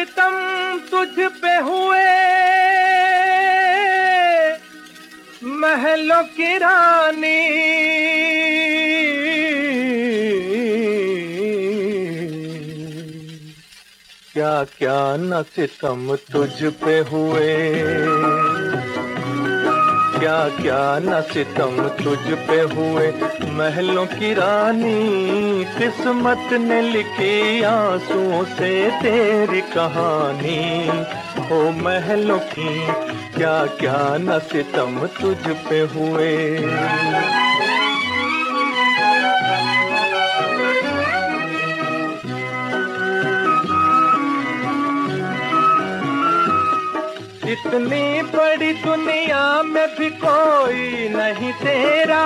सितम तुझ पे हुए, महलों की रानी। क्या क्या न सितम तुझ पे हुए, क्या क्या न सितम तुझ पे हुए, महलों की रानी। किस्मत ने लिखी आंसुओं से तेरी कहानी। ओ महलों की क्या क्या न सितम तुझ पे हुए। इतनी बड़ी दुनिया में भी कोई नहीं तेरा,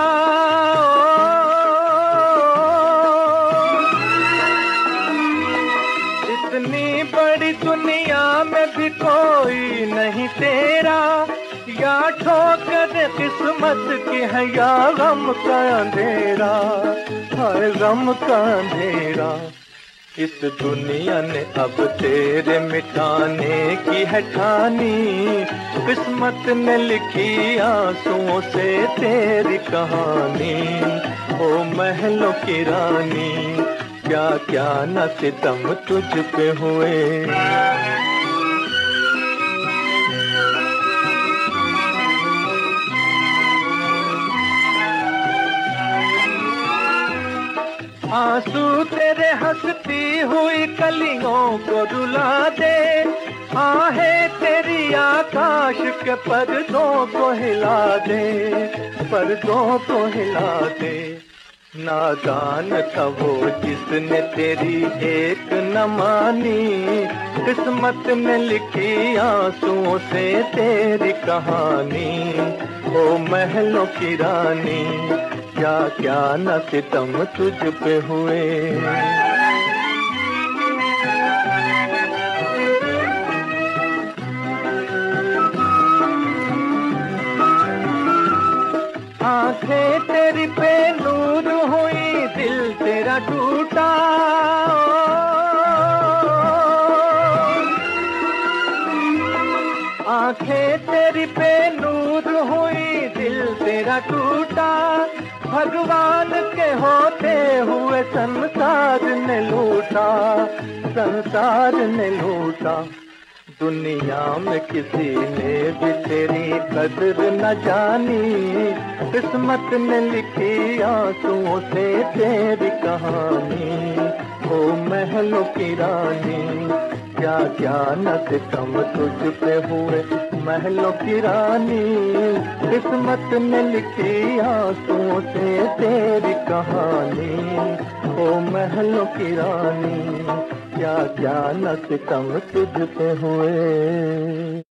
इतनी बड़ी दुनिया में भी कोई नहीं तेरा। या ठोकर किस्मत की है या गम का अंधेरा, हाय गम का अंधेरा। इस दुनिया ने अब तेरे मिटाने की है ठानी। किस्मत ने लिखी आंसुओं से तेरी कहानी। ओ महलों की रानी, क्या क्या न सितम तुझ पे हुए। आंसू तेरे हंसती हुई कलियों को रुला दे। आहें तेरी आकाश के पर्दों को हिला दे, पर्दों को हिला दे। नादान था वो जिसने तेरी एक न मानी। किस्मत ने लिखी आंसुओं से तेरी कहानी। ओ महलों की रानी, क्या क्या न सितम तुझ पे हुए। आंखें तेरी पे नूर हुई, दिल तेरा टूटा। आंखें तेरी पे नूर हुई, दिल तेरा टूटा। भगवान के होते हुए संसार ने लूटा, संसार ने लूटा। दुनिया में किसी ने भी तेरी कदर न जानी। किस्मत ने लिखी आंसुओं से तेरी कहानी। ओ महलों की रानी, क्या क्या न सितम तुझ पे हुए। महलों की रानी, किस्मत ने लिखी आंसुओं से तेरी कहानी। ओ महलों की रानी, क्या क्या न सितम तुझ पे हुए।